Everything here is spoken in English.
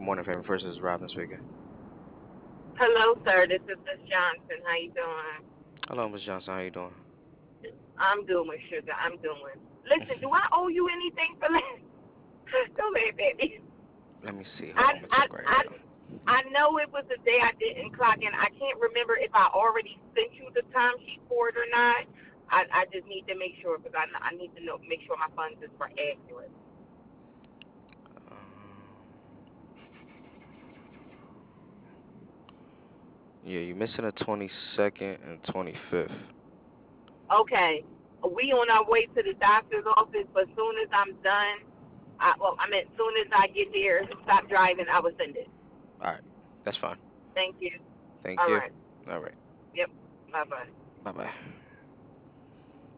morning, family. First is Robin speaking. Hello, sir. This is Miss Johnson. How you doing? Hello, Miss Johnson. How you doing? I'm doing, sugar. I'm doing. Listen, do I owe you anything for that? Don't let baby. Let me see. Hold I on. I'm gonna I check right I now. I know it was the day I didn't clock in. I can't remember if I already sent you the timesheet for it or not. I just need to make sure because I need to know make sure my funds is for accurate. Yeah, you're missing the 22nd and 25th. Okay, we on our way to the doctor's office, but as soon as I'm done, I mean, as soon as I get there, stop driving, I will send it. All right, that's fine. Thank you. Thank All you. right. All right. Yep. Bye bye. Bye bye.